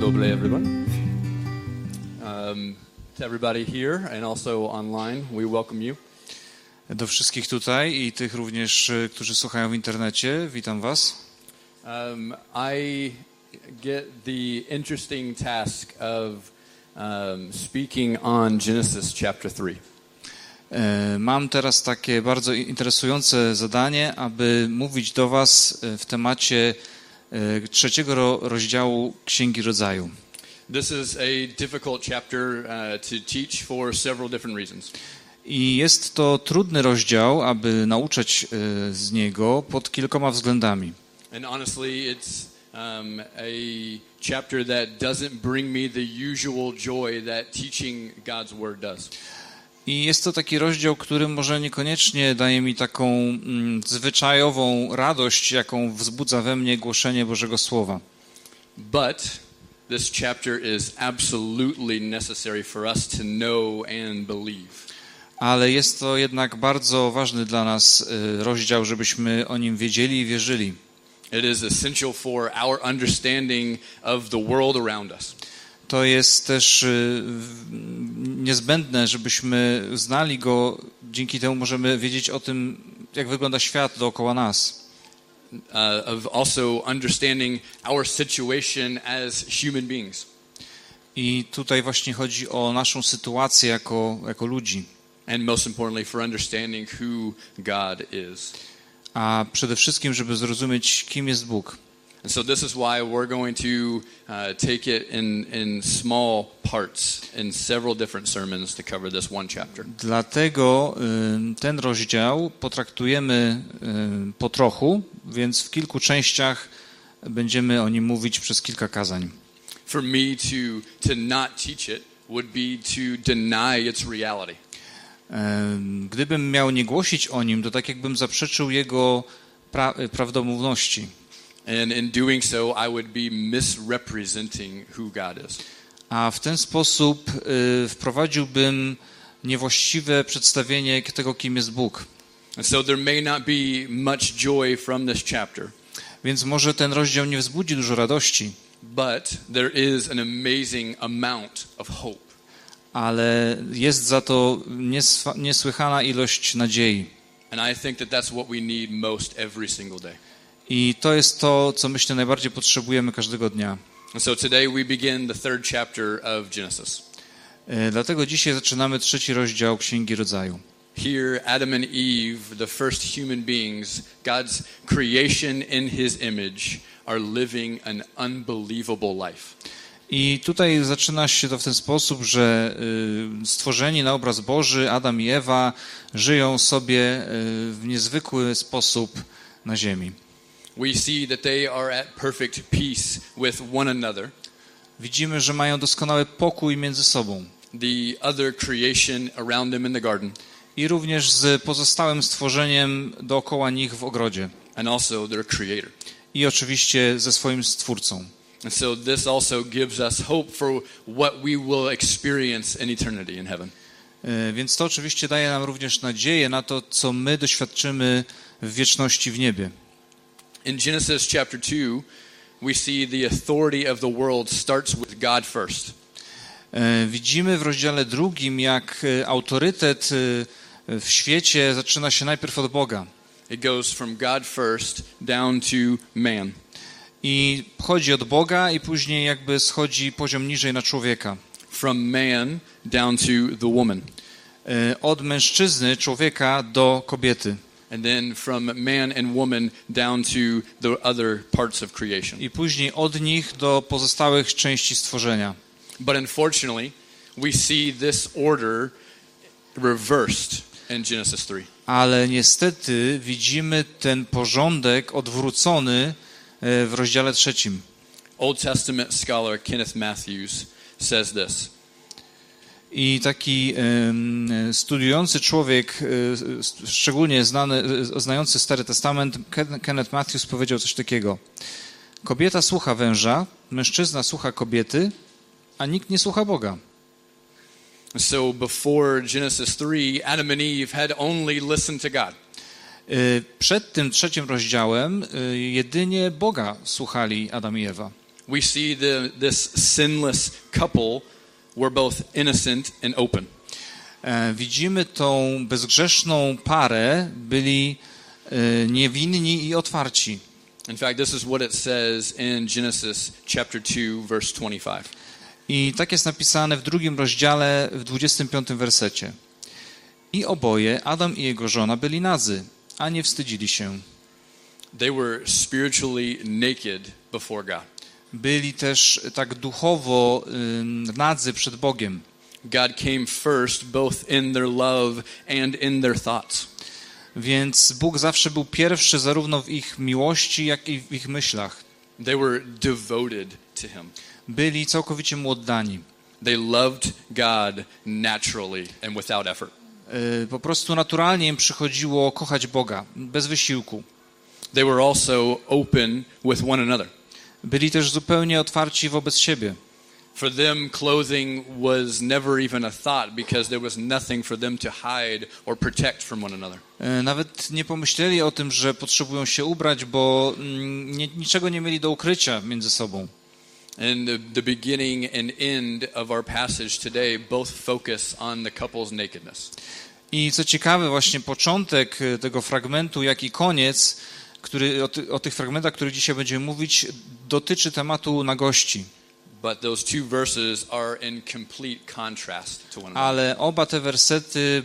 dobre, everyone. To everybody here and also online, we welcome you. Do wszystkich tutaj i tych również, którzy słuchają w internecie, witam was. I get the interesting task of speaking on Genesis chapter 3. Mam teraz takie bardzo interesujące zadanie, aby mówić do was w temacie trzeciego rozdziału Księgi Rodzaju. This is a difficult chapter to teach for several different reasons. I jest to trudny rozdział, aby nauczać z niego pod kilkoma względami. And honestly, it's a chapter that doesn't bring me the usual joy that teaching God's word does. I jest to taki rozdział, który może niekoniecznie daje mi taką zwyczajową radość, jaką wzbudza we mnie głoszenie Bożego Słowa. But this chapter is absolutely necessary for us to know and believe. Ale jest to jednak bardzo ważny dla nas rozdział, żebyśmy o nim wiedzieli i wierzyli. It is essential for our understanding of the world around us. To jest też niezbędne, żebyśmy znali go. Dzięki temu możemy wiedzieć o tym, jak wygląda świat dookoła nas. Of also understanding our situation as human beings. I tutaj właśnie chodzi o naszą sytuację jako ludzi. And most importantly for understanding who God is. A przede wszystkim, żeby zrozumieć, kim jest Bóg. And so this is why we're going to take it in small parts in several different sermons to cover this one chapter. Dlatego ten rozdział potraktujemy po trochu, więc w kilku częściach będziemy o nim mówić przez kilka kazań. For me to not teach it would be to deny its reality. Gdybym miał nie głosić o nim, to tak jakbym zaprzeczył jego prawdomówności. And in doing so, I would be misrepresenting who God is. A w ten sposób wprowadziłbym niewłaściwe przedstawienie tego, kim jest Bóg. And so there may not be much joy from this chapter. Więc może ten rozdział nie wzbudzi dużo radości. But there is an amazing amount of hope. Ale jest za to niesłychana ilość nadziei. And I think that that's what we need most every single day. I to jest to, co myślę najbardziej potrzebujemy każdego dnia. And so today we begin the third chapter of Genesis. Dlatego dzisiaj zaczynamy trzeci rozdział Księgi Rodzaju. Here Adam and Eve, the first human beings, God's creation in his image, are living an unbelievable life. I tutaj zaczyna się to w ten sposób, że stworzeni na obraz Boży, Adam i Ewa, żyją sobie w niezwykły sposób na ziemi. We see that they are at perfect peace with one another. Widzimy, że mają doskonały pokój między sobą. The other creation around them in the garden. I również z pozostałym stworzeniem dookoła nich w ogrodzie. And also their creator. I oczywiście ze swoim Stwórcą. And so this also gives us hope for what we will experience in eternity in heaven. Więc to oczywiście daje nam również nadzieję na to, co my doświadczymy w wieczności w niebie. In Genesis chapter 2, we see the authority of the world starts with God first. Widzimy w rozdziale 2, jak autorytet w świecie zaczyna się najpierw od Boga. It goes from God first down to man. I chodzi od Boga i później jakby schodzi poziom niżej na człowieka. From man down to the woman. Od mężczyzny, człowieka do kobiety. And then from man and woman down to the other parts of creation. I później od nich do pozostałych części stworzenia. But unfortunately, we see this order reversed in Genesis 3. Ale niestety widzimy ten porządek odwrócony w rozdziale 3. Old Testament scholar Kenneth Matthews says this. I taki studiujący człowiek, szczególnie znający Stary Testament, Kenneth Matthews powiedział coś takiego. Kobieta słucha węża, mężczyzna słucha kobiety, a nikt nie słucha Boga. So before Genesis 3, Adam and Eve had only listened to God. Przed tym trzecim rozdziałem jedynie Boga słuchali Adam i Ewa. we see this sinless couple were both innocent and open. Widzimy tą bezgrzeszną parę, byli niewinni i otwarci. In fact, this is what it says in Genesis chapter 2, verse 25. I tak jest napisane w 2 rozdziale, w 25 wersecie. I oboje, Adam i jego żona, byli nadzy, a nie wstydzili się. They were spiritually naked before God. Byli też tak duchowo nadzy przed Bogiem. God came first, both in their love and in their thoughts. Więc Bóg zawsze był pierwszy zarówno w ich miłości, jak i w ich myślach. They were devoted to Him. Byli całkowicie mu oddani. They loved God naturally and without effort. Po prostu naturalnie im przychodziło kochać Boga, bez wysiłku. They were also open with one another. Byli też zupełnie otwarci wobec siebie. For them, clothing was never even a thought because there was nothing for them to hide or protect from one another. Nawet nie pomyśleli o tym, że potrzebują się ubrać, bo niczego nie mieli do ukrycia między sobą. And the beginning and end of our passage today both focus on the couple's nakedness. I co ciekawe, właśnie początek tego fragmentu, jak i koniec, o tych fragmentach, o których dzisiaj będziemy mówić, dotyczy tematu nagości. But those two verses are in complete contrast to one another. Ale oba te wersety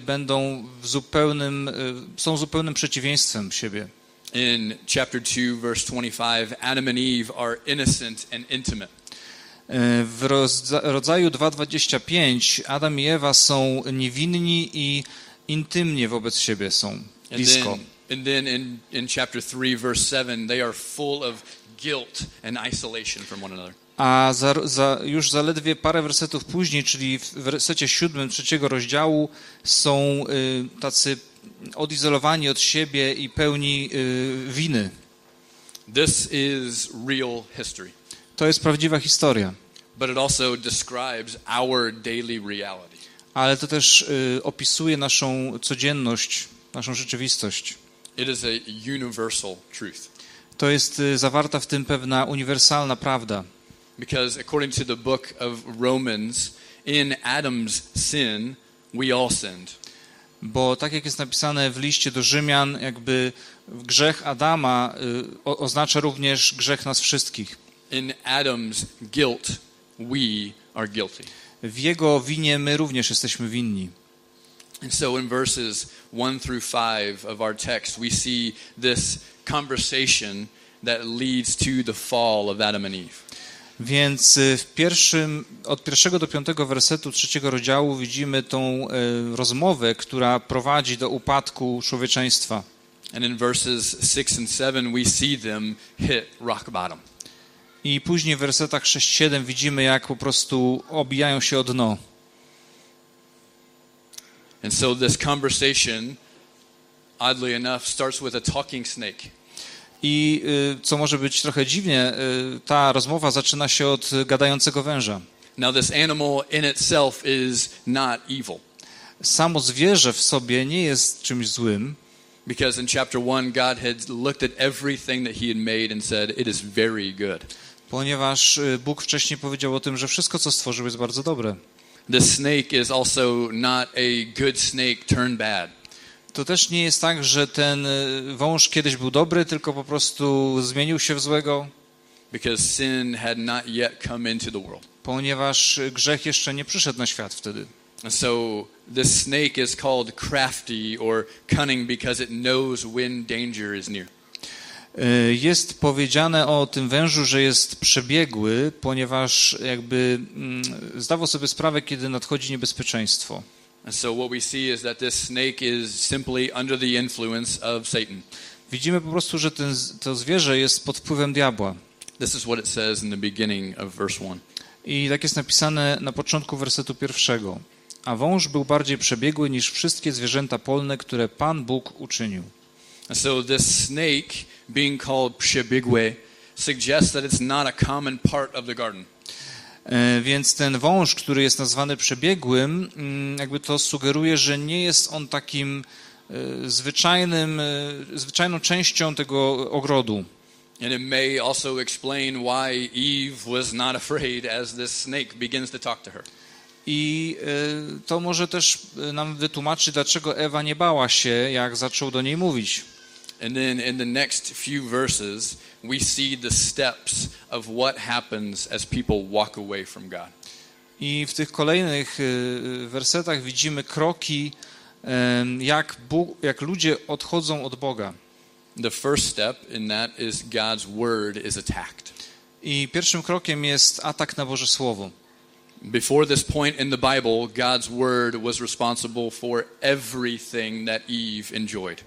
są zupełnym przeciwieństwem siebie. In chapter 2, verse 25, Adam and Eve are innocent and intimate. W rodzaju 2:25 Adam i Ewa są niewinni i intymnie wobec siebie są, blisko. And then in chapter 3, verse 7, they are full of guilt and isolation from one another. A już zaledwie parę wersetów później, czyli w wersecie 7 trzeciego rozdziału, są tacy odizolowani od siebie i pełni winy. This is real history. To jest prawdziwa historia. But it also describes our daily reality. Ale to też opisuje naszą codzienność, naszą rzeczywistość. It is a universal truth. To jest zawarta w tym pewna uniwersalna prawda. Because according to the book of Romans, in Adam's sin, we all sinned. Bo tak jak jest napisane w liście do Rzymian, jakby grzech Adama oznacza również grzech nas wszystkich. In Adam's guilt, we are guilty. W jego winie my również jesteśmy winni. And so in verses 1 through 5 of our text, we see this conversation that leads to the fall of Adam and Eve. Więc od 1 do 5 wersetu 3 rozdziału widzimy tą rozmowę, która prowadzi do upadku człowieczeństwa. And in verses 6 and 7 we see them hit rock bottom. I później w wersetach 6-7 widzimy, jak po prostu obijają się o dno. And so this conversation, oddly enough, starts with a talking snake. I co może być trochę dziwnie, ta rozmowa zaczyna się od gadającego węża. Now this animal in itself is not evil. Samo zwierzę w sobie nie jest czymś złym. Because in chapter 1 God had looked at everything that he had made and said it is very good. Ponieważ Bóg wcześniej powiedział o tym, że wszystko co stworzył jest bardzo dobre. The snake is also not a good snake turned bad. To też nie jest tak, że ten wąż kiedyś był dobry, tylko po prostu zmienił się w złego. Because sin had not yet come into the world. Ponieważ grzech jeszcze nie przyszedł na świat wtedy. And so this snake is called crafty or cunning because it knows when danger is near. Jest powiedziane o tym wężu, że jest przebiegły, ponieważ jakby zdawał sobie sprawę, kiedy nadchodzi niebezpieczeństwo. And so what we see is that this snake is simply under the influence of Satan. Widzimy po prostu, że to zwierzę jest pod wpływem diabła. This is what it says in the beginning of verse 1. I tak jest napisane na początku wersetu 1. A wąż był bardziej przebiegły niż wszystkie zwierzęta polne, które Pan Bóg uczynił. And so this snake being called przebiegły suggests that it's not a common part of the garden. Więc ten wąż, który jest nazwany przebiegłym, jakby to sugeruje, że nie jest on takim zwyczajną częścią tego ogrodu. And it may also explain why Eve was not afraid as this snake begins to talk to her. I to może też nam wytłumaczyć, dlaczego Ewa nie bała się, jak zaczął do niej mówić. And then in the next few verses, we see the steps of what happens as people walk away from God. I w tych kolejnych wersetach widzimy kroki, jak ludzie odchodzą od Boga. The first step in that is God's word is attacked. I pierwszym krokiem jest atak na Boże Słowo. Before this point in the Bible, God's word was responsible for everything that Eve enjoyed.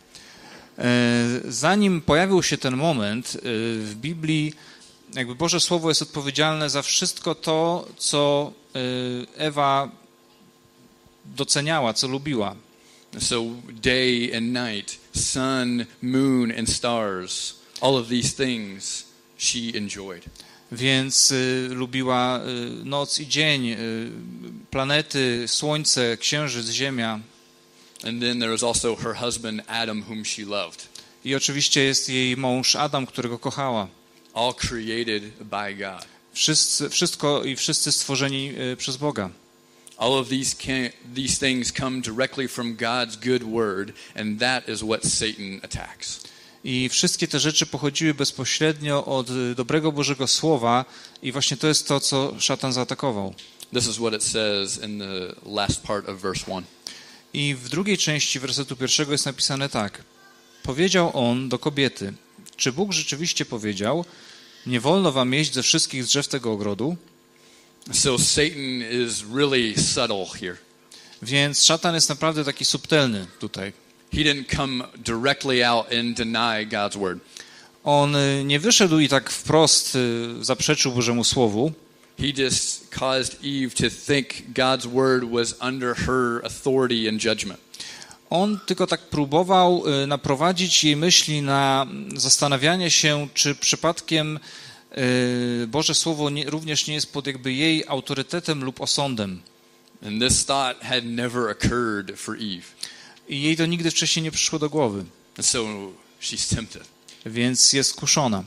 Zanim pojawił się ten moment w Biblii, jakby Boże Słowo jest odpowiedzialne za wszystko to, co Ewa doceniała, co lubiła. So day and night, sun, moon and stars, all of these things she enjoyed. Więc lubiła noc i dzień, planety, słońce, księżyc, ziemia. And then there was also her husband Adam, whom she loved. I oczywiście jest jej mąż Adam, którego kochała. All created by God. Wszystko i wszyscy stworzeni przez Boga. All of these things come directly from God's good word, and that is what Satan attacks. I wszystkie te rzeczy pochodziły bezpośrednio od dobrego Bożego Słowa i właśnie to jest to, co szatan zaatakował. This is what it says in the last part of verse 1. I w drugiej części wersetu 1 jest napisane tak. Powiedział on do kobiety, czy Bóg rzeczywiście powiedział, nie wolno wam jeść ze wszystkich drzew tego ogrodu? So Satan is really subtle here. Więc szatan jest naprawdę taki subtelny tutaj. He didn't come directly out and deny God's word. On nie wyszedł i tak wprost zaprzeczył Bożemu Słowu. He just caused Eve to think God's word was under her authority and judgment. On tylko tak próbował naprowadzić jej myśli na zastanawianie się, czy przypadkiem Boże Słowo również nie jest pod jakby jej autorytetem lub osądem. And this thought had never occurred for Eve. I jej to nigdy wcześniej nie przyszło do głowy. And so she's tempted. Więc jest kuszona.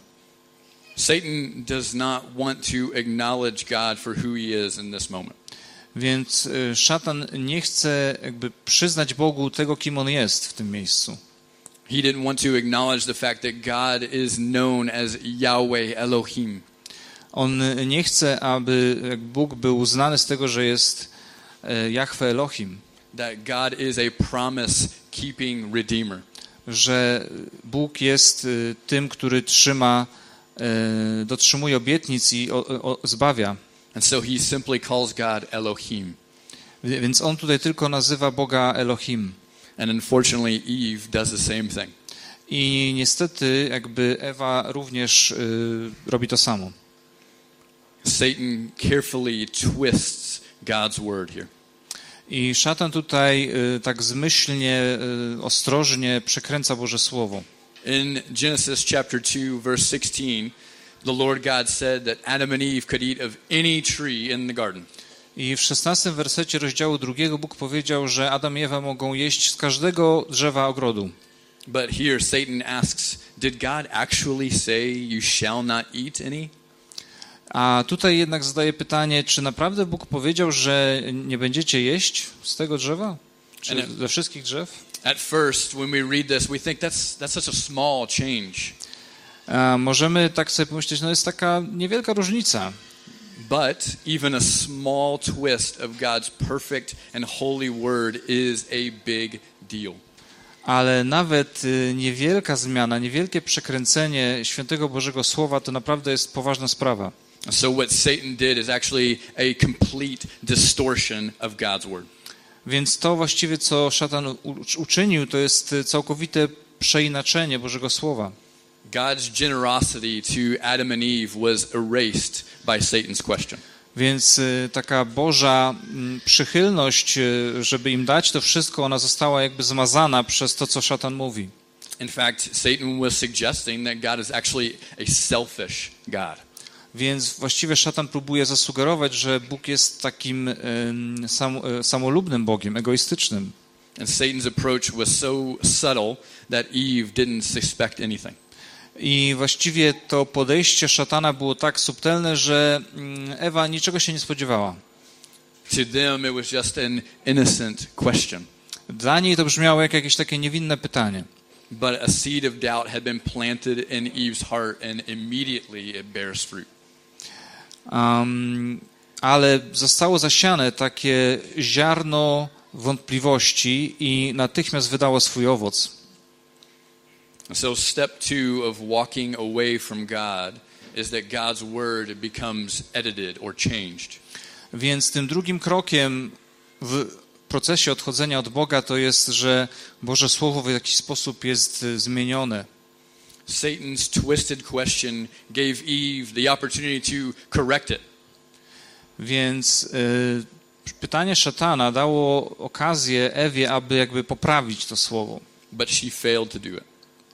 Satan does not want to acknowledge God for who he is in this moment. Więc szatan nie chce jakby przyznać Bogu tego, kim on jest w tym miejscu. He didn't want to acknowledge the fact that God is known as Yahweh Elohim. On nie chce, aby Bóg był znany z tego, że jest Jahwe Elohim. That God is a promise-keeping redeemer. Że Bóg jest tym, który dotrzymuje obietnic i zbawia. And so he simply calls God Elohim. Więc on tutaj tylko nazywa Boga Elohim. And unfortunately Eve does the same thing. I niestety jakby Ewa również robi to samo. Satan carefully twists God's word here. I szatan tutaj tak zmyślnie, ostrożnie przekręca Boże Słowo. In Genesis chapter 2 verse 16, the Lord God said that Adam and Eve could eat of any tree in the garden. I w 16 wersecie rozdziału 2 Bóg powiedział, że Adam i Ewa mogą jeść z każdego drzewa ogrodu. But here Satan asks, did God actually say you shall not eat any? A tutaj jednak zadaje pytanie, czy naprawdę Bóg powiedział, że nie będziecie jeść z tego drzewa? Czy ze wszystkich drzew? At first, when we read this, we think that's such a small change. A możemy tak sobie pomyśleć, no jest taka niewielka różnica. But even a small twist of God's perfect and holy word is a big deal. Ale nawet niewielka zmiana, niewielkie przekręcenie świętego Bożego Słowa to naprawdę jest poważna sprawa. So what Satan did is actually a complete distortion of God's word. Więc to właściwie, co szatan uczynił, to jest całkowite przeinaczenie Bożego Słowa. God's generosity to Adam and Eve was erased by Satan's question. Więc taka Boża przychylność, żeby im dać to wszystko, ona została jakby zmazana przez to, co szatan mówi. In fact, Satan was suggesting that God is actually a selfish God. Więc właściwie szatan próbuje zasugerować, że Bóg jest takim samolubnym Bogiem, egoistycznym. And Satan's approach was so subtle that Eve didn't suspect anything. I właściwie to podejście szatana było tak subtelne, że Ewa niczego się nie spodziewała. To them, it was just an innocent question. Dla niej to brzmiało jak jakieś takie niewinne pytanie. But a seed of doubt had been planted in Eve's heart, and immediately it bears fruit. Ale zostało zasiane takie ziarno wątpliwości i natychmiast wydało swój owoc. So step 2 of walking away from God is that God's word becomes edited or changed. Więc tym drugim krokiem w procesie odchodzenia od Boga to jest, że Boże Słowo w jakiś sposób jest zmienione. Satan's twisted question gave Eve the opportunity to correct it. Więc pytanie szatana dało okazję Ewie, aby jakby poprawić to słowo. But she failed to do it.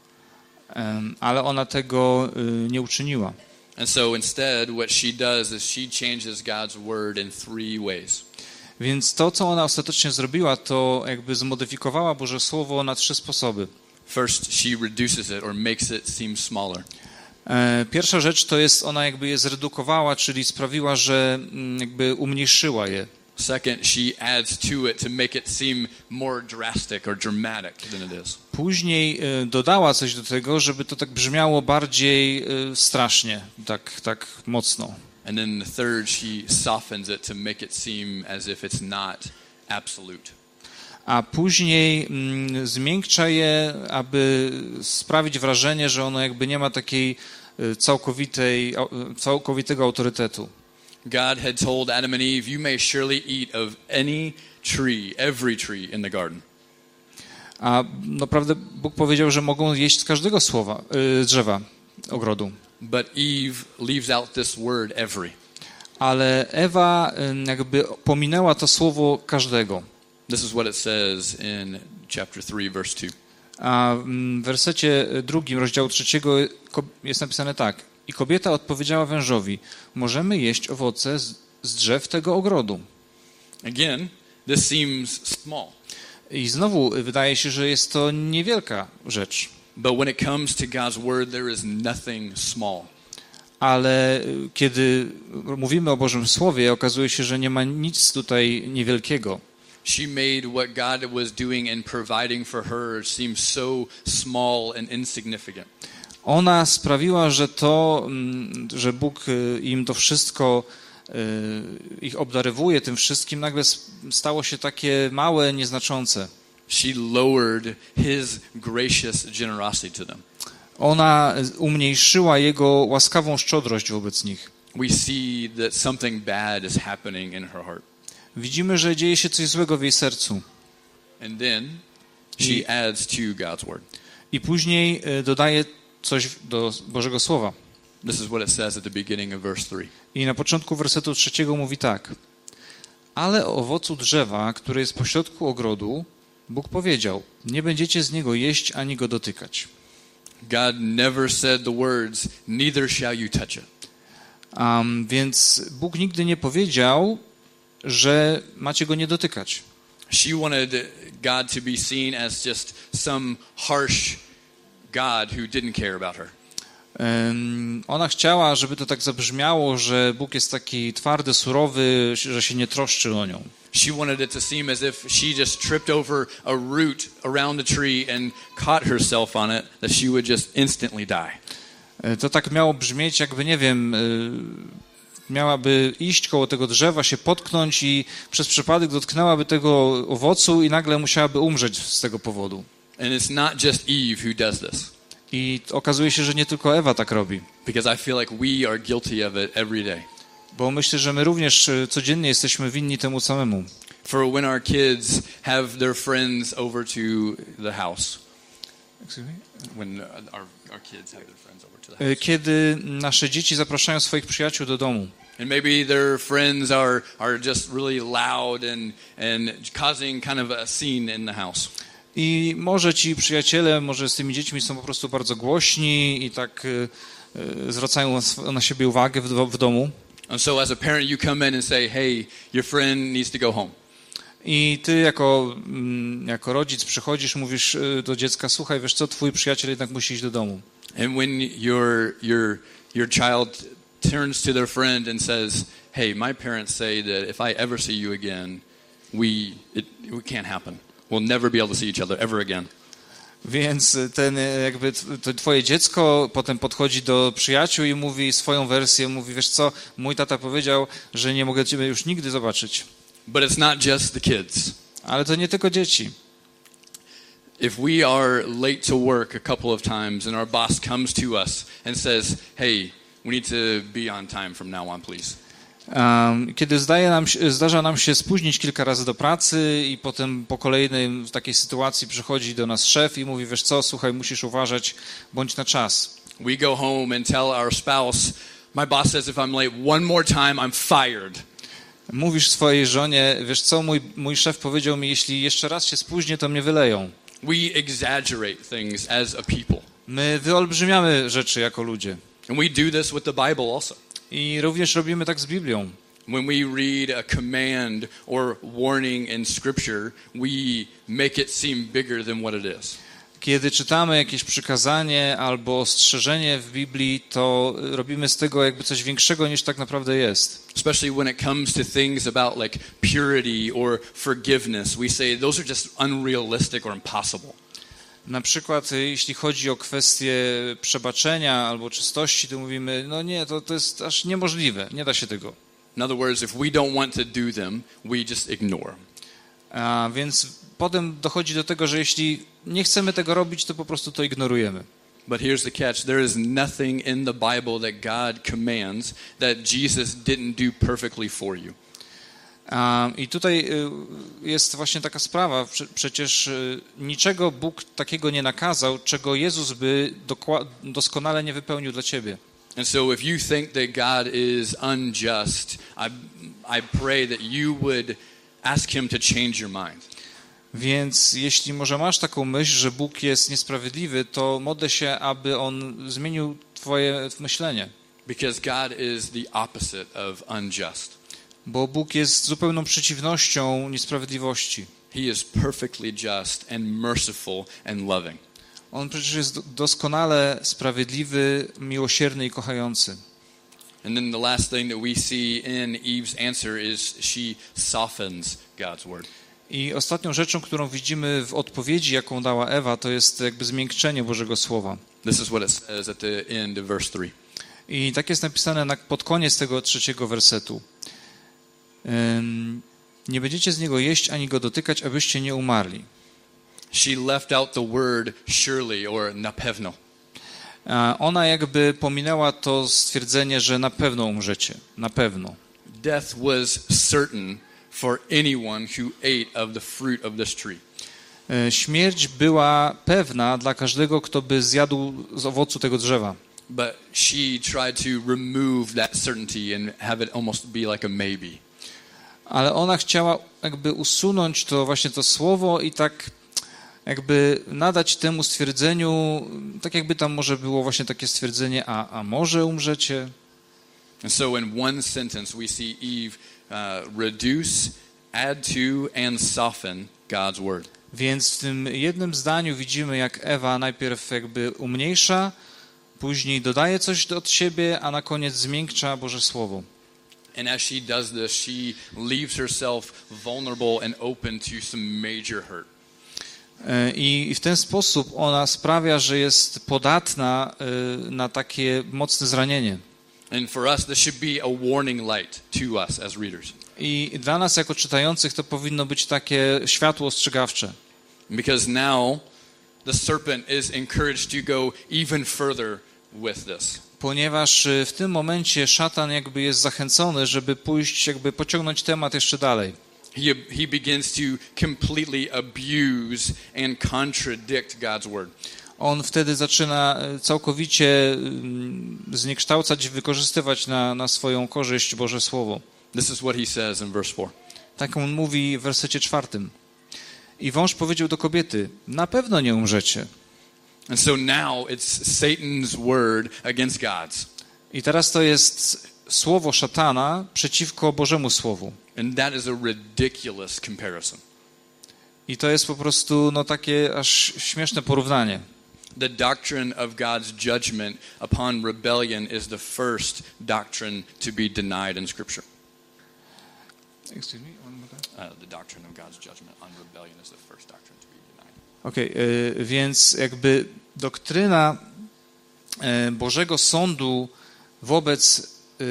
Ale ona tego nie uczyniła. And so instead what she does is she changes God's word in 3 ways. Więc to, co ona ostatecznie zrobiła, to jakby zmodyfikowała Boże Słowo na 3 sposoby. First, she reduces it or makes it seem smaller. Pierwsza rzecz to jest, ona jakby je zredukowała, czyli sprawiła, że jakby umniejszyła je. Second, she adds to it to make it seem more drastic or dramatic than it is. Później dodała coś do tego, żeby to tak brzmiało bardziej strasznie, tak mocno. And then the third, she softens it to make it seem as if it's not absolute. A później zmiękcza je, aby sprawić wrażenie, że ono jakby nie ma takiej całkowitego autorytetu. God had told Adam and Eve, you may surely eat of any tree, every tree in the garden. A naprawdę Bóg powiedział, że mogą jeść z każdego drzewa ogrodu. But Eve leaves out this word every. Ale Ewa jakby pominęła to słowo każdego. This is what it says in chapter 3, verse 2. A w wersecie 2, rozdziału 3 jest napisane tak. I kobieta odpowiedziała wężowi, możemy jeść owoce z drzew tego ogrodu. Again, this seems small. I znowu wydaje się, że jest to niewielka rzecz. But when it comes to God's word, there is nothing small. Ale kiedy mówimy o Bożym Słowie, okazuje się, że nie ma nic tutaj niewielkiego. She made what God was doing in providing for her seem so small and insignificant. Ona sprawiła, że Bóg im to wszystko, ich obdarowuje tym wszystkim, nagle stało się takie małe, nieznaczące. She lowered his gracious generosity to them. Ona umniejszyła jego łaskawą szczodrość wobec nich. We see that something bad is happening in her heart. Widzimy, że dzieje się coś złego w jej sercu. And then she adds to God's word. I później dodaje coś do Bożego Słowa. This is what it says at the beginning of verse 3. I na początku wersetu 3 mówi tak. Ale o owocu drzewa, które jest pośrodku ogrodu, Bóg powiedział, nie będziecie z niego jeść ani go dotykać. God never said the words, neither shall you touch it. Więc Bóg nigdy nie powiedział, że macie go nie dotykać. She wanted God to be seen as just some harsh God who didn't care about her. Ona chciała, żeby to tak zabrzmiało, że Bóg jest taki twardy, surowy, że się nie troszczy o nią. She wanted it to seem as if she just tripped over a root around the tree and caught herself on it, that she would just instantly die. To tak miało brzmieć, jakby, nie wiem, miałaby iść koło tego drzewa, się potknąć i przez przypadek dotknęłaby tego owocu i nagle musiałaby umrzeć z tego powodu. And it's not just Eve who does this. I okazuje się, że nie tylko Ewa tak robi. Because I feel like we are guilty of it every day. Bo myślę, że my również codziennie jesteśmy winni temu samemu. For when our kids have their friends over to the house. Excuse me? When our kids have their friends over to the house. Kiedy nasze dzieci zapraszają swoich przyjaciół do domu. And maybe their friends are just really loud and causing kind of a scene in the house. I może ci przyjaciele, może z tymi dziećmi są po prostu bardzo głośni i tak zwracają na siebie uwagę w domu. And so as a parent you come in and say, hey, your friend needs to go home. I ty jako rodzic przychodzisz, mówisz do dziecka, słuchaj, wiesz co, twój przyjaciel jednak musi iść do domu. And when your child turns to their friend and says, "Hey, my parents say that if I ever see you again, it can't happen. We'll never be able to see each other ever again." Więc to twoje dziecko potem podchodzi do przyjaciół i mówi swoją wersję, mówi, wiesz co, mój tata powiedział, że nie mogę ciebie już nigdy zobaczyć. But it's not just the kids. Ale to nie tylko dzieci. If we are late to work a couple of times and our boss comes to us and says, "Hey, we need to be on time from now on, please." Kiedy zdarza nam się spóźnić kilka razy do pracy i potem po kolejnej takiej sytuacji przychodzi do nas szef i mówi, wiesz co, słuchaj, musisz uważać, bądź na czas. We go home and tell our spouse, "My boss says if I'm late one more time, I'm fired." Mówisz swojej żonie, wiesz co, mój szef powiedział mi, jeśli jeszcze raz się spóźnię, to mnie wyleją. We exaggerate things as a people. My wyolbrzymiamy rzeczy jako ludzie. And we do this with the Bible also. I również robimy tak z Biblią. When we read a command or warning in Scripture, we make it seem bigger than what it is. Kiedy czytamy jakieś przykazanie albo ostrzeżenie w Biblii, to robimy z tego jakby coś większego niż tak naprawdę jest. Especially when it comes to things about like purity or forgiveness, we say those are just unrealistic or impossible. Na przykład jeśli chodzi o kwestię przebaczenia albo czystości, to mówimy, no nie, to jest aż niemożliwe, nie da się tego. In other words, if we don't want to do them, we just ignore. A więc potem dochodzi do tego, że jeśli nie chcemy tego robić, to po prostu to ignorujemy. But here's the catch. There is nothing in the Bible that God commands that Jesus didn't do perfectly for you. I tutaj jest właśnie taka sprawa, przecież niczego Bóg takiego nie nakazał, czego Jezus by doskonale nie wypełnił dla ciebie. And so if you think that God is unjust, I pray that you would ask him to change your mind. Więc jeśli może masz taką myśl, że Bóg jest niesprawiedliwy, to modlę się, aby On zmienił twoje myślenie. Because God is the opposite of unjust. Bo Bóg jest zupełną przeciwnością niesprawiedliwości. He is perfectly just and merciful and loving. On przecież jest doskonale sprawiedliwy, miłosierny i kochający. And then the last thing that we see in Eve's answer is she softens God's word. I ostatnią rzeczą, którą widzimy w odpowiedzi, jaką dała Ewa, to jest jakby zmiękczenie Bożego Słowa. This is what it says at the end of verse 3. I tak jest napisane pod koniec tego 3 wersetu. Nie będziecie z niego jeść ani go dotykać, abyście nie umarli. She left out the word surely or na pewno. Ona jakby pominęła to stwierdzenie, że na pewno umrzecie. Na pewno. Death was certain for anyone who ate of the fruit of this tree. Śmierć była pewna dla każdego, kto by zjadł z owocu tego drzewa. But she tried to remove that certainty and have it almost be like a maybe. Ale ona chciała jakby usunąć to właśnie to słowo i tak jakby nadać temu stwierdzeniu, tak jakby tam może było właśnie takie stwierdzenie, a może umrzecie. And so in one sentence we see Eve reduce, add to and soften God's word. Więc w tym jednym zdaniu widzimy, jak Ewa najpierw jakby umniejsza, później dodaje coś od siebie, a na koniec zmiękcza Boże Słowo. And as she does this, she leaves herself vulnerable and open to some major hurt. I w ten sposób ona sprawia, że jest podatna na takie mocne zranienie. And for us, this should be a warning light to us as readers. I dla nas jako czytających to powinno być takie światło ostrzegawcze. Because now the serpent is encouraged to go even further with this. Ponieważ w tym momencie szatan jakby jest zachęcony, żeby pójść, jakby pociągnąć temat jeszcze dalej. He begins to completely abuse and contradict God's word. On wtedy zaczyna całkowicie zniekształcać i wykorzystywać na swoją korzyść Boże Słowo. This is what he says in verse 4. Tak on mówi w wersecie 4. I wąż powiedział do kobiety, na pewno nie umrzecie. And so now it's Satan's word against God's. I teraz to jest słowo szatana przeciwko Bożemu Słowu. And that is a ridiculous comparison. I to jest po prostu takie aż śmieszne porównanie. The doctrine of God's judgment upon rebellion is the first doctrine to be denied in Scripture. Excuse me? The doctrine of God's judgment on rebellion is the first doctrine to be denied. Okej, więc jakby doktryna Bożego Sądu wobec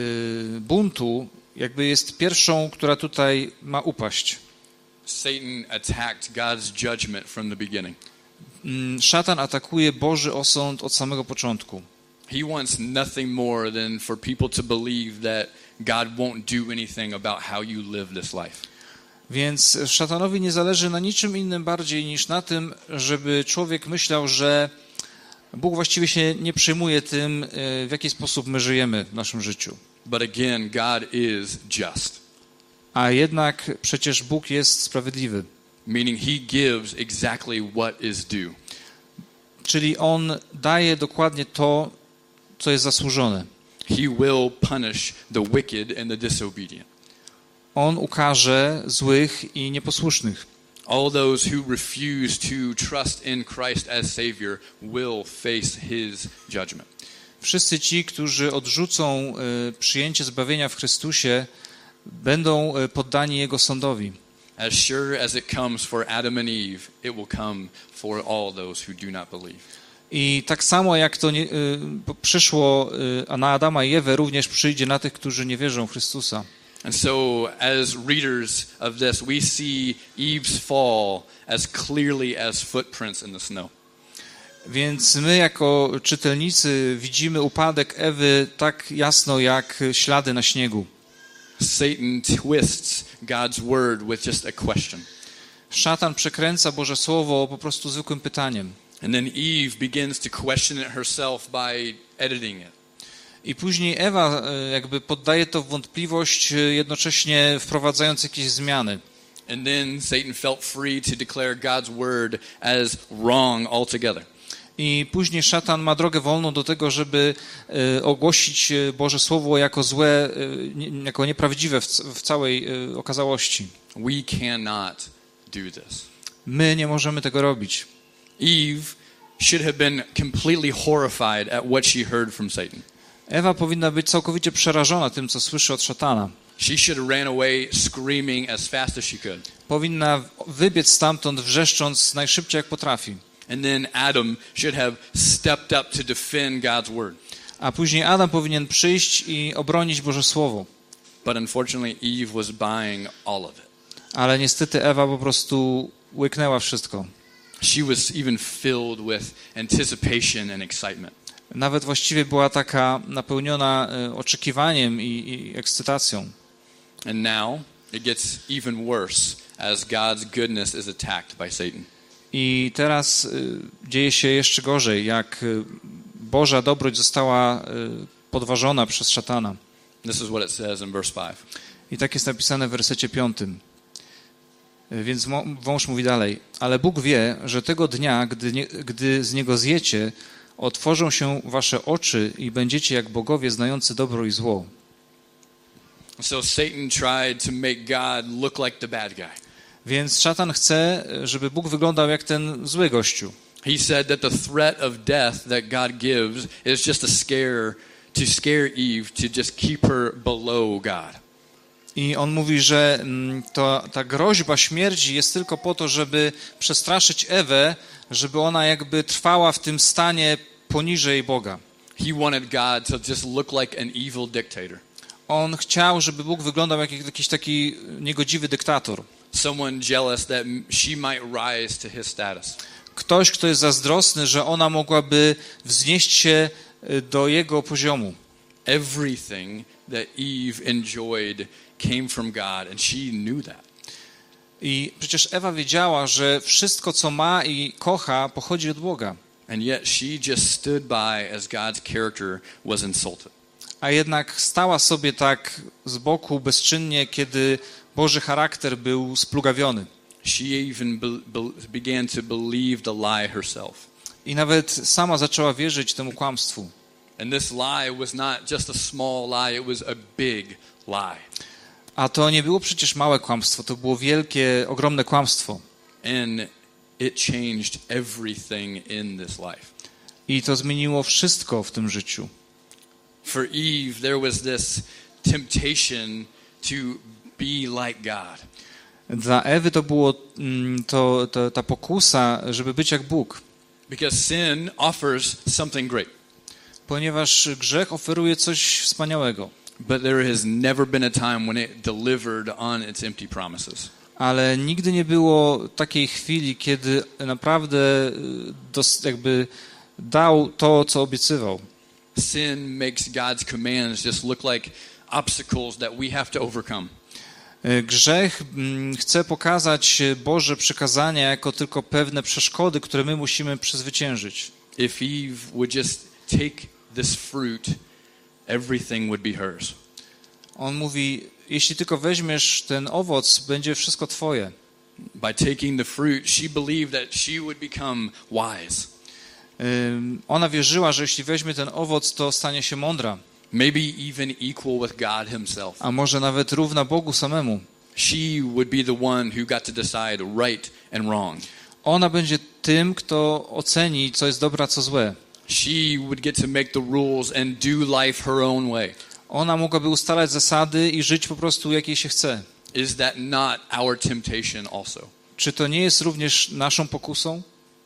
buntu jakby jest pierwszą, która tutaj ma upaść. Satan attacked God's judgment from the beginning. Szatan atakuje Boży osąd od samego początku. He wants nothing more than for people to believe that God won't do anything about how you live this life. Więc szatanowi nie zależy na niczym innym bardziej niż na tym, żeby człowiek myślał, że Bóg właściwie się nie przejmuje tym, w jaki sposób my żyjemy w naszym życiu. But again, God is just. A jednak przecież Bóg jest sprawiedliwy. Meaning he gives exactly what is due. Czyli On daje dokładnie to, co jest zasłużone. He will punish the wicked and the disobedient. On ukarze złych i nieposłusznych. All those who refuse to trust in Christ as Savior will face his judgment. Wszyscy ci, którzy odrzucą przyjęcie zbawienia w Chrystusie, będą poddani Jego sądowi. As sure as it comes for Adam and Eve, it will come for all those who do not believe. I tak samo jak to przyszło na Adama i Ewę, również przyjdzie na tych, którzy nie wierzą w Chrystusa. And so as readers of this, we see Eve's fall as clearly as footprints in the snow. Więc my jako czytelnicy widzimy upadek Ewy tak jasno jak ślady na śniegu. Satan twists God's word with just a question. Szatan przekręca Boże Słowo po prostu zwykłym pytaniem. And then Eve begins to question it herself by editing it. I później Ewa jakby poddaje to w wątpliwość, jednocześnie wprowadzając jakieś zmiany. And then Satan felt free to declare God's word as wrong altogether. I później szatan ma drogę wolną do tego, żeby ogłosić Boże Słowo jako złe, jako nieprawdziwe w całej okazałości. We cannot do this. My nie możemy tego robić. Eve should have been completely horrified at what she heard from Satan. Ewa powinna być całkowicie przerażona tym, co słyszy od szatana. She should have ran away screaming as fast as she could. Powinna wybiec stamtąd wrzeszcząc najszybciej jak potrafi. And then Adam should have stepped up to defend God's word. A później Adam powinien przyjść i obronić Boże Słowo. But unfortunately Eve was buying all of it. Ale niestety Ewa po prostu łyknęła wszystko. She was even filled with anticipation and excitement. Nawet właściwie była taka napełniona oczekiwaniem i ekscytacją. And now it gets even worse as God's goodness is attacked by Satan. I teraz dzieje się jeszcze gorzej, jak Boża dobroć została podważona przez szatana. This is what it says in verse 5. I tak jest napisane w wersecie 5. Więc wąż mówi dalej. Ale Bóg wie, że tego dnia, gdy z niego zjecie, otworzą się wasze oczy i będziecie jak bogowie znający dobro i zło. So Satan tried to make God look like the bad guy. Więc szatan chce, żeby Bóg wyglądał jak ten zły gościu. He said that the threat of death that God gives is just to scare Eve, to just keep her below God. I on mówi, że ta groźba śmierci jest tylko po to, żeby przestraszyć Ewę, żeby ona jakby trwała w tym stanie poniżej Boga. He wanted God to just look like an evil dictator. On chciał, żeby Bóg wyglądał jak jakiś taki niegodziwy dyktator. Someone jealous that she might rise to his status. Ktoś, kto jest zazdrosny, że ona mogłaby wznieść się do jego poziomu. Everything that Eve enjoyed came from God, and she knew that. I przecież Ewa wiedziała, że wszystko, co ma i kocha, pochodzi od Boga. And yet she just stood by as God's character was insulted. A jednak stała sobie tak z boku bezczynnie, kiedy Boży charakter był splugawiony. She even began to believe the lie herself. I nawet sama zaczęła wierzyć temu kłamstwu. And this lie was not just a small lie, it was a big lie. A to nie było przecież małe kłamstwo, to było wielkie, ogromne kłamstwo. And it changed everything in this life. I to zmieniło wszystko w tym życiu. For Eve, there was this temptation to be like God. Dla Ewy to było ta pokusa, żeby być jak Bóg. Because sin offers something great. Ponieważ grzech oferuje coś wspaniałego. But there has never been a time when it delivered on its empty promises. Ale nigdy nie było takiej chwili, kiedy naprawdę jakby dał to, co obiecywał. Sin makes God's commands just look like obstacles that we have to overcome. Grzech chce pokazać Boże przykazania jako tylko pewne przeszkody, które my musimy przezwyciężyć. If Eve would just take this fruit, everything would be hers. On mówi, jeśli tylko weźmiesz ten owoc, będzie wszystko twoje. By taking the fruit, she believed that she would become wise. Ona wierzyła, że jeśli weźmie ten owoc, to stanie się mądra. Maybe even equal with God himself. A może nawet równa Bogu samemu. She would be the one who got to decide right and wrong. Ona będzie tym, kto oceni, co jest dobre, a co złe. She would get to make the rules and do life her own way. Ona mogłaby ustalać zasady i żyć po prostu jak jej się chce. Is that not our temptation also? Czy to nie jest również naszą pokusą?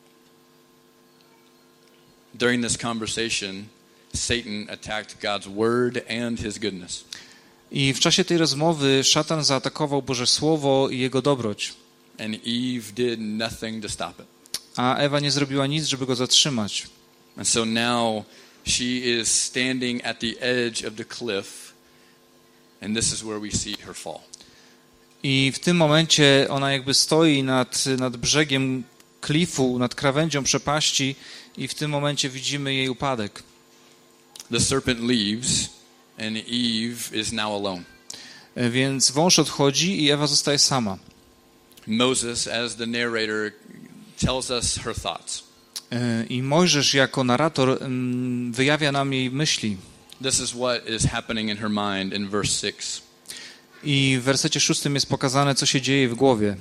During this conversation, Satan attacked God's word and his goodness. I w czasie tej rozmowy szatan zaatakował Boże Słowo i Jego dobroć. And Eve did nothing to stop it. A Ewa nie zrobiła nic, żeby go zatrzymać. And so now she is standing at the edge of the cliff, and this is where we see her fall. I w tym momencie ona jakby stoi nad brzegiem klifu, nad krawędzią przepaści i w tym momencie widzimy jej upadek. The serpent leaves, and Eve is now alone. Więc wąż odchodzi i Ewa zostaje sama. Moses, as the narrator, tells us her thoughts. I Mojżesz jako narrator wyjawia nam jej myśli. This is what is happening in her mind in verse 6. I w wersecie 6 jest pokazane, co się dzieje w głowie.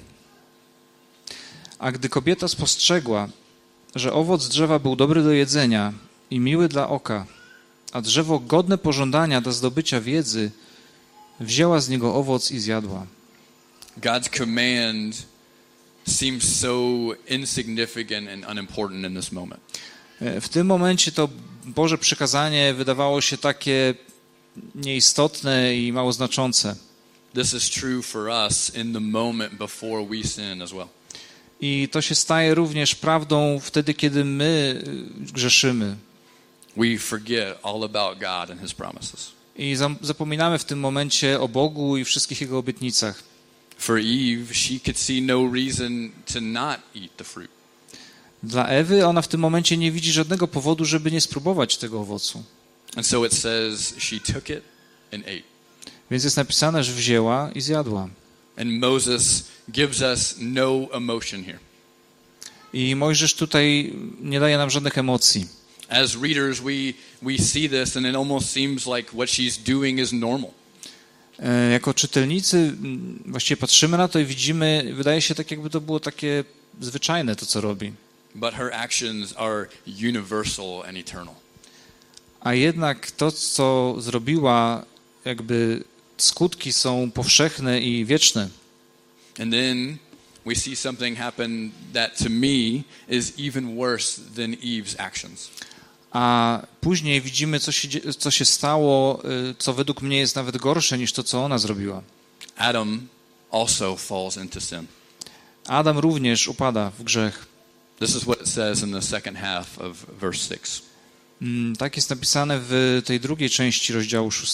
A gdy kobieta spostrzegła, że owoc drzewa był dobry do jedzenia i miły dla oka, a drzewo godne pożądania do zdobycia wiedzy, wzięła z niego owoc i zjadła. God's command seems so insignificant and unimportant in this moment. W tym momencie to Boże przykazanie wydawało się takie nieistotne i mało znaczące. This is true for us in the moment before we sin as well. I to się staje również prawdą wtedy, kiedy my grzeszymy. We forget all about God and his promises. I zapominamy w tym momencie o Bogu i wszystkich Jego obietnicach. For Eve, she could see no reason to not eat the fruit. Dla Ewy ona w tym momencie nie widzi żadnego powodu, żeby nie spróbować tego owocu. And so it says she took it and ate. Więc jest napisane, że wzięła i zjadła. And Moses gives us no emotion here. I Mojżesz tutaj nie daje nam żadnych emocji. As readers, we see this and it almost seems like what she's doing is normal. Jako czytelnicy właściwie patrzymy na to i widzimy, wydaje się tak, jakby to było takie zwyczajne to, co robi. But her actions are universal and eternal. A jednak to, co zrobiła, jakby skutki są powszechne i wieczne. And then we see something happen that to me is even worse than Eve's actions. A później widzimy, co się stało, co według mnie jest nawet gorsze niż to, co ona zrobiła. Adam also falls into sin. Adam również upada w grzech. This is what it says in the second half of verse 6. Tak jest napisane w tej drugiej części rozdziału 6.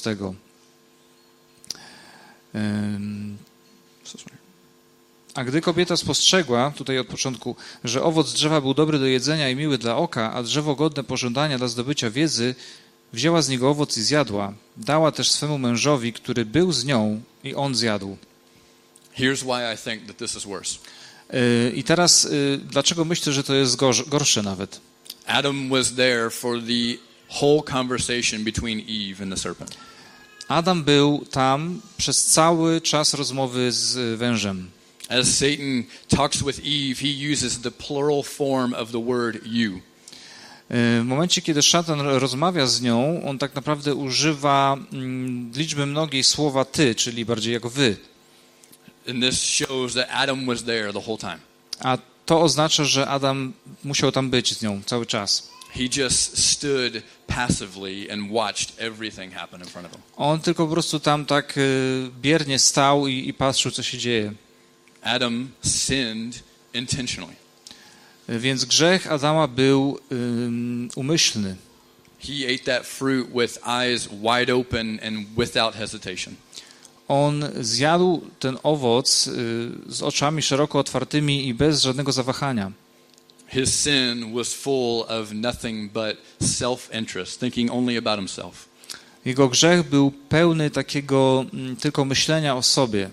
A gdy kobieta spostrzegła, tutaj od początku, że owoc drzewa był dobry do jedzenia i miły dla oka, a drzewo godne pożądania dla zdobycia wiedzy, wzięła z niego owoc i zjadła. Dała też swemu mężowi, który był z nią, i on zjadł. Here's why I think that this is worse. I teraz, dlaczego myślę, że to jest gorsze nawet? Adam was there for the whole conversation between Eve and the serpent. Adam był tam przez cały czas rozmowy z wężem. As Satan talks with Eve, he uses the plural form of the word you. W momencie, kiedy szatan rozmawia z nią, on tak naprawdę używa liczby mnogiej słowa ty, czyli bardziej jak wy. And this shows that Adam was there the whole time. A to oznacza, że Adam musiał tam być z nią cały czas. He just stood passively and watched everything happen in front of him. On tylko po prostu tam tak biernie stał i patrzył, co się dzieje. Adam sinned intentionally. Więc grzech Adama był umyślny. He ate that fruit with eyes wide open and without hesitation. On zjadł ten owoc z oczami szeroko otwartymi i bez żadnego zawahania. His sin was full of nothing but self-interest, thinking only about himself. Jego grzech był pełny takiego tylko myślenia o sobie.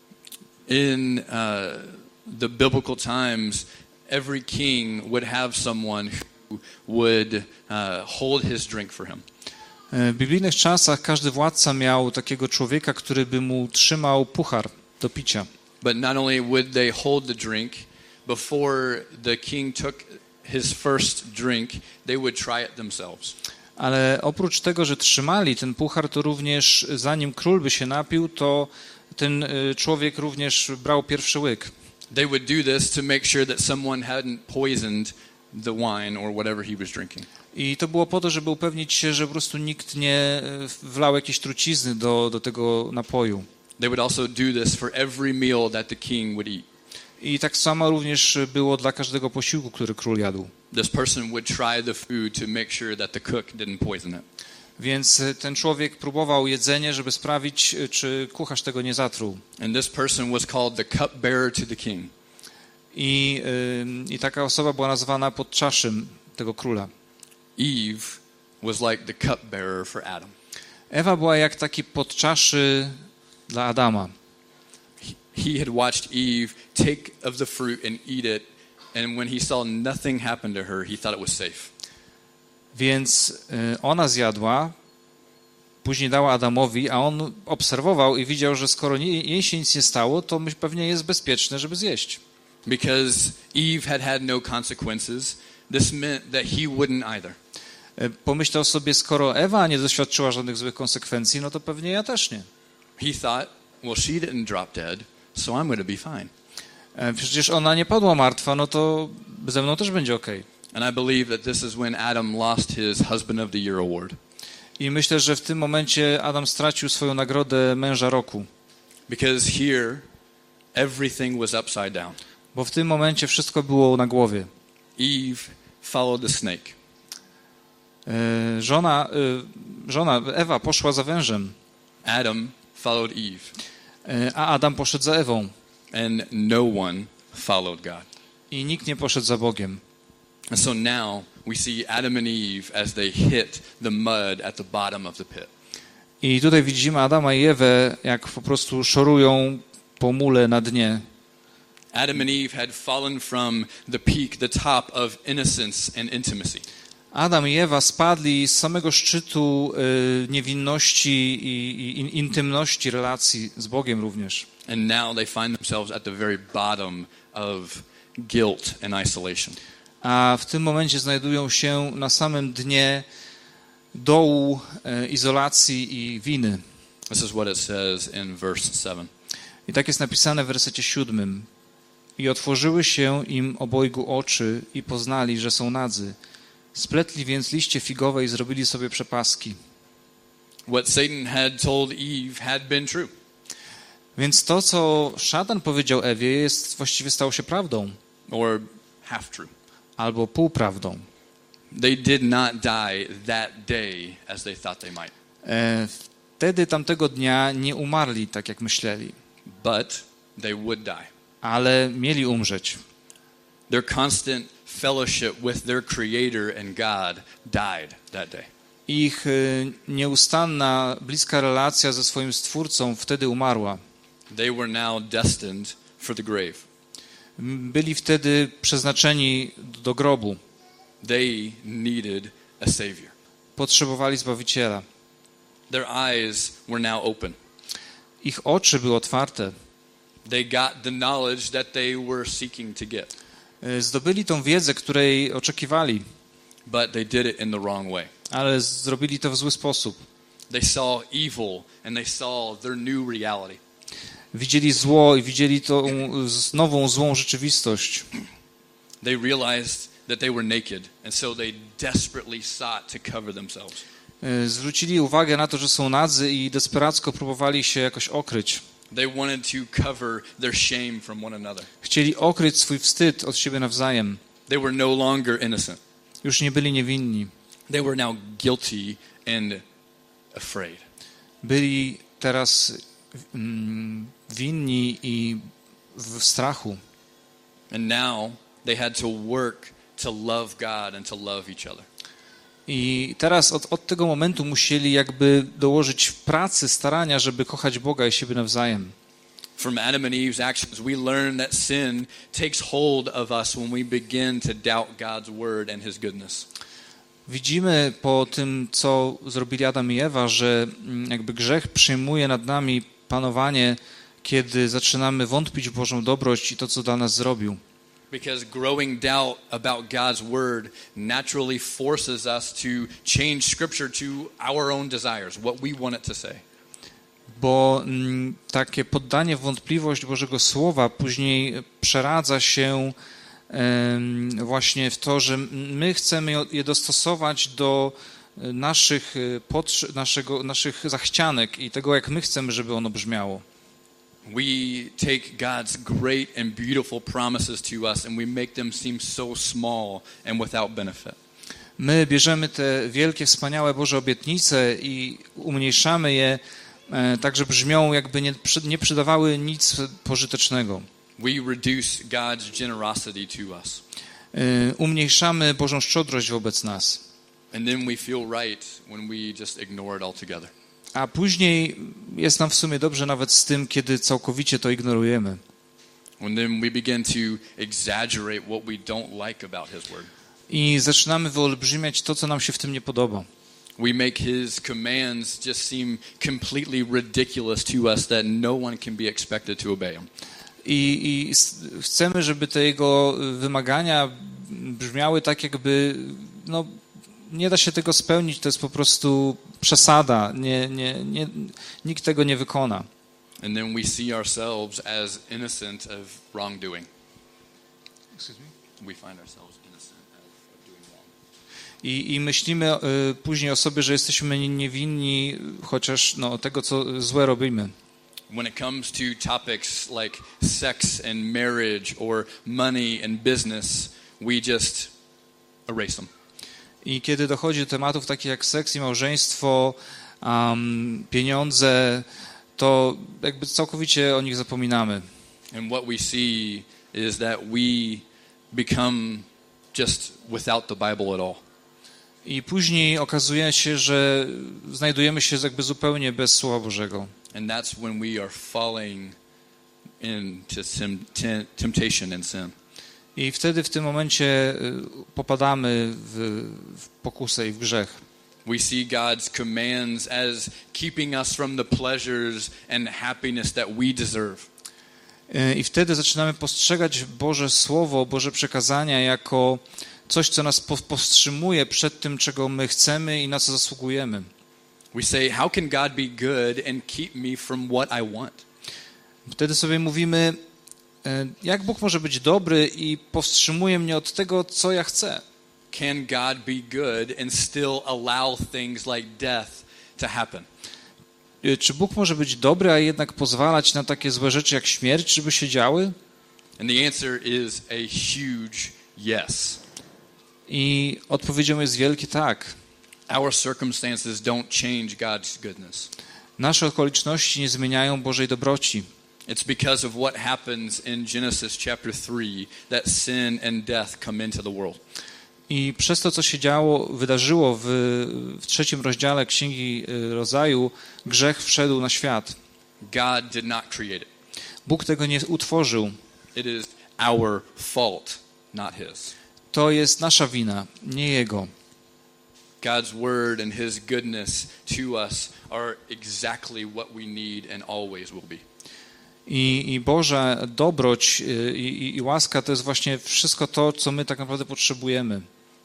In the biblical times, every king would have someone who would hold his drink for him. W biblijnych czasach każdy władca miał takiego człowieka, który by mu trzymał puchar do picia. But not only would they hold the drink, before the king took his first drink, they would try it themselves. Ale oprócz tego, że trzymali ten puchar, to również zanim król by się napił, to ten człowiek również brał pierwszy łyk. They would do this to make sure that someone hadn't poisoned the wine or whatever he was drinking. I to było po to, żeby upewnić się, że po prostu nikt nie wlał jakiejś trucizny do tego napoju. They would also do this for every meal that the king would eat. I tak samo również było dla każdego posiłku, który król jadł. This person would try the food to make sure that the cook didn't poison it. Więc ten człowiek próbował jedzenie, żeby sprawdzić, czy kucharz tego nie zatruł. And this person was called the cupbearer to the king. I taka osoba była nazwana podczaszym tego króla. Eve was like the cupbearer for Adam. Ewa była jak taki podczaszy dla Adama. He had watched Eve take of the fruit and eat it, and when he saw nothing happen to her, he thought it was safe. Więc ona zjadła, później dała Adamowi, a on obserwował i widział, że skoro jej się nic nie stało, to pewnie jest bezpieczne, żeby zjeść. Because Eve had no consequences, this meant that he wouldn't either. Pomyślał sobie, skoro Ewa nie doświadczyła żadnych złych konsekwencji, no to pewnie ja też nie. He thought, well, she didn't drop dead, so I'm going to be fine. Przecież ona nie padła martwa, no to ze mną też będzie okej. And I believe that this is when Adam lost his Husband of the Year award. I myślę, że w tym momencie Adam stracił swoją nagrodę męża roku. Because here, everything was upside down. Bo w tym momencie wszystko było na głowie. Eve followed the snake. Żona Ewa poszła za wężem. Adam followed Eve. A Adam poszedł za Ewą. And no one followed God. I nikt nie poszedł za Bogiem. And so now we see Adam and Eve as they hit the mud at the bottom of the pit. I tutaj widzimy Adama i Ewę, jak po prostu szorują po mule na dnie. Adam and Eve had fallen from the peak, the top of innocence and intimacy. Adam i Ewa spadli z samego szczytu niewinności i intymności relacji z Bogiem również. And now they find themselves at the very bottom of guilt and isolation. A w tym momencie znajdują się na samym dnie dołu izolacji i winy. This is what it says in verse 7. I tak jest napisane w wersecie 7. I otworzyły się im obojgu oczy i poznali, że są nadzy. Spletli więc liście figowe i zrobili sobie przepaski. What Satan had told Eve had been true. Więc to, co szatan powiedział Ewie, właściwie stało się prawdą. Or half true. Albo półprawdą. They did not die that day as they thought they might. Wtedy tamtego dnia nie umarli tak, jak myśleli. But they would die. Ale mieli umrzeć. Their constant fellowship with their Creator and God died that day. Ich nieustanna, bliska relacja ze swoim Stwórcą wtedy umarła. They were now destined for the grave. Byli wtedy przeznaczeni do grobu. They needed a Savior. Potrzebowali Zbawiciela. Their eyes were now open. Ich oczy były otwarte. They got the knowledge that they were seeking to get. Zdobyli tą wiedzę, której oczekiwali. but they did it in the wrong way. ale zrobili to w zły sposób. They saw evil and they saw their new reality. Widzieli zło i widzieli tą nową, złą rzeczywistość. They realized that they were naked, and so they desperately sought to cover themselves. Zwrócili uwagę na to, że są nadzy i desperacko próbowali się jakoś okryć. They wanted to cover their shame from one another. Chcieli okryć swój wstyd od siebie nawzajem. They were no longer innocent. Już nie byli niewinni. They were now guilty and afraid. Byli teraz winni i w strachu. And now they had to work to love God and to love each other. I teraz od tego momentu musieli jakby dołożyć pracy, starania, żeby kochać Boga i siebie nawzajem. From Adam and Eve's actions, we learn that sin takes hold of us when we begin to doubt God's word and His goodness. Widzimy po tym, co zrobili Adam i Ewa, że jakby grzech przyjmuje nad nami panowanie, kiedy zaczynamy wątpić w Bożą dobroć i to, co dla nas zrobił. Because growing doubt about God's word naturally forces us to change Scripture to our own desires, what we want it to say. Bo takie poddanie w wątpliwość Bożego Słowa później przeradza się właśnie w to, że my chcemy je dostosować do naszych potrzeb, naszych zachcianek i tego, jak my chcemy, żeby ono brzmiało. We take God's great and beautiful promises to us and we make them seem so small and without benefit. My bierzemy te wielkie, wspaniałe Boże obietnice i umniejszamy je tak, że brzmią, jakby nie przydawały nic pożytecznego. We reduce God's generosity to us. Umniejszamy Bożą szczodrość wobec nas. And then we feel right when we just ignore it altogether. A później jest nam w sumie dobrze nawet z tym, kiedy całkowicie to ignorujemy. And then we begin to exaggerate what we don't like about His word. I zaczynamy wyolbrzymiać to, co nam się w tym nie podoba. We make His commands just seem completely ridiculous to us that no one can be expected to obey them. I chcemy, żeby te Jego wymagania brzmiały tak, jakby nie da się tego spełnić, to jest po prostu przesada, nikt tego nie wykona. And then we see ourselves as innocent of wrongdoing. Excuse me? We find ourselves innocent of doing wrong. I myślimy później o sobie, że jesteśmy niewinni, chociaż tego, co złe robimy. When it comes to topics like sex and marriage or money and business, we just erase them. I kiedy dochodzi do tematów takich jak seks i małżeństwo, pieniądze, to jakby całkowicie o nich zapominamy. And what we see is that we become just without the Bible at all. I później okazuje się, że znajdujemy się jakby zupełnie bez Słowa Bożego. And that's when we are falling into temptation and sin. I wtedy w tym momencie popadamy w pokusę i w grzech. We see God's commands as keeping us from the pleasures and happiness that we deserve. I wtedy zaczynamy postrzegać Boże Słowo, Boże przekazania jako coś, co nas powstrzymuje przed tym, czego my chcemy i na co zasługujemy. We say, how can God be good and keep me from what I want? Wtedy sobie mówimy, jak Bóg może być dobry i powstrzymuje mnie od tego, co ja chcę. Can God be good and still allow things like death to happen? Czy Bóg może być dobry, a jednak pozwalać na takie złe rzeczy jak śmierć, żeby się działy? And the answer is a huge yes. I odpowiedzią jest wielkie tak. Our circumstances don't change God's goodness. Nasze okoliczności nie zmieniają Bożej dobroci. It's because of what happens in Genesis chapter 3 that sin and death come into the world. I przez to, co się wydarzyło w 3 rozdziale Księgi Rodzaju, grzech wszedł na świat. God did not create it. Bóg tego nie utworzył. It is our fault, not His. To jest nasza wina, nie Jego. God's word and His goodness to us are exactly what we need and always will be. I Boża dobroć i łaska to jest właśnie wszystko to, co my tak naprawdę potrzebujemy.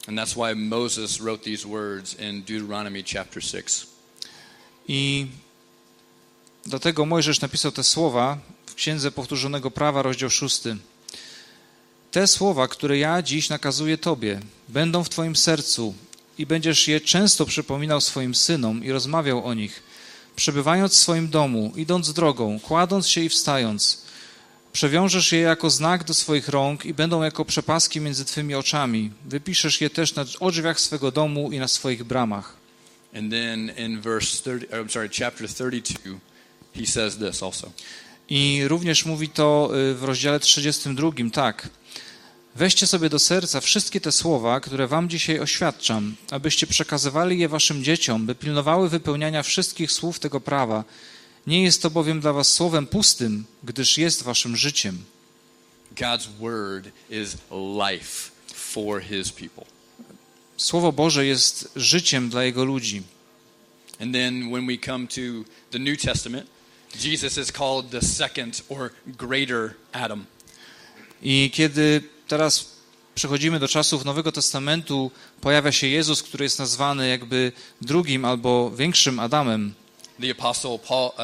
And that's why Moses wrote these words in Deuteronomy chapter 6. I dlatego Mojżesz napisał te słowa w Księdze Powtórzonego Prawa, rozdział 6. Te słowa, które ja dziś nakazuję Tobie, będą w Twoim sercu i będziesz je często przypominał swoim synom i rozmawiał o nich, przebywając w swoim domu, idąc drogą, kładąc się i wstając. Przewiążesz je jako znak do swoich rąk i będą jako przepaski między Twymi oczami. Wypiszesz je też na drzwiach swego domu i na swoich bramach. And then in chapter 32, he says this also. I również mówi to w rozdziale 32, tak. Weźcie sobie do serca wszystkie te słowa, które wam dzisiaj oświadczam, abyście przekazywali je waszym dzieciom, by pilnowały wypełniania wszystkich słów tego prawa. Nie jest to bowiem dla was słowem pustym, gdyż jest waszym życiem. God's word is life for his people. Słowo Boże jest życiem dla Jego ludzi. And then when we come to the New Testament, Jesus is called the second or greater Adam. I kiedy teraz przechodzimy do czasów Nowego Testamentu, pojawia się Jezus, który jest nazwany jakby drugim albo większym Adamem. The apostle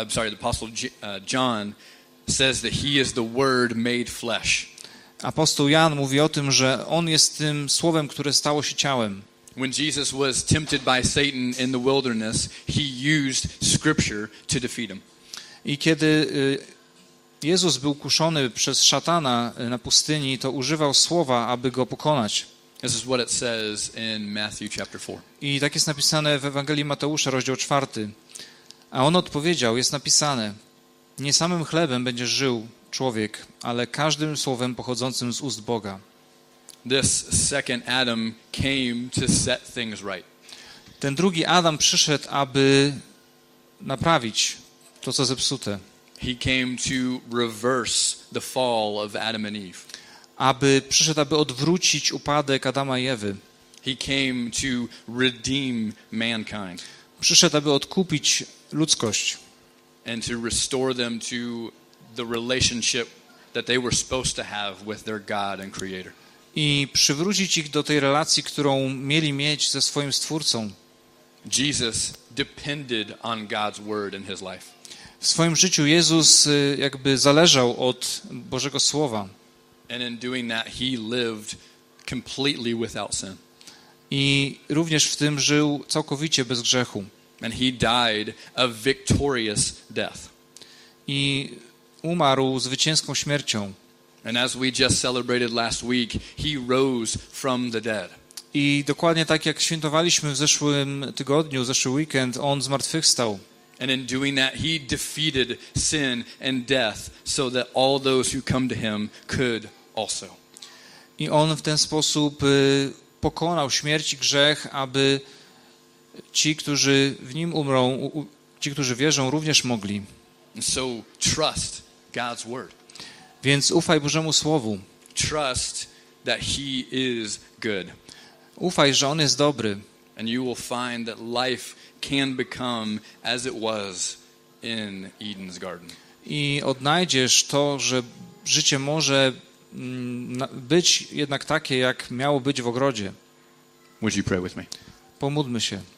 John says that he is the Word made flesh. Apostoł Jan mówi o tym, że On jest tym Słowem, które stało się ciałem. When Jesus was tempted by Satan in the wilderness, he used Scripture to defeat him. I kiedy Jezus był kuszony przez szatana na pustyni, to używał słowa, aby go pokonać. This is what it says in Matthew chapter 4. I tak jest napisane w Ewangelii Mateusza, rozdział 4. A on odpowiedział, jest napisane, nie samym chlebem będzie żył człowiek, ale każdym słowem pochodzącym z ust Boga. This second Adam came to set things right. Ten drugi Adam przyszedł, aby naprawić to, co zepsute. He came to reverse the fall of Adam and Eve. Przyszedł, aby odwrócić upadek Adama i Ewy. He came to redeem mankind. Przyszedł, aby odkupić ludzkość. And to restore them to the relationship that they were supposed to have with their God and Creator. I przywrócić ich do tej relacji, którą mieli mieć ze swoim Stwórcą. Jesus depended on God's word in his life. W swoim życiu Jezus jakby zależał od Bożego Słowa. And in doing that he lived completely without sin. I również w tym żył całkowicie bez grzechu. And he died a victorious death. I umarł zwycięską śmiercią. And as we just celebrated last week, he rose from the dead. I dokładnie tak jak świętowaliśmy w zeszłym tygodniu, zeszły weekend, on zmartwychwstał. And in doing that, he defeated sin and death so that all those who come to him could also. I on w ten sposób pokonał śmierć i grzech, aby ci, którzy w nim umrą, ci, którzy wierzą, również mogli. And so trust God's word. Więc ufaj Bożemu Słowu. Trust that he is good. Ufaj, że on jest dobry. And you will find that life can become as it was in Eden's garden. I odnajdziesz to, że życie może być jednak takie, jak miało być w ogrodzie. Would you pray with me? Pomódlmy się.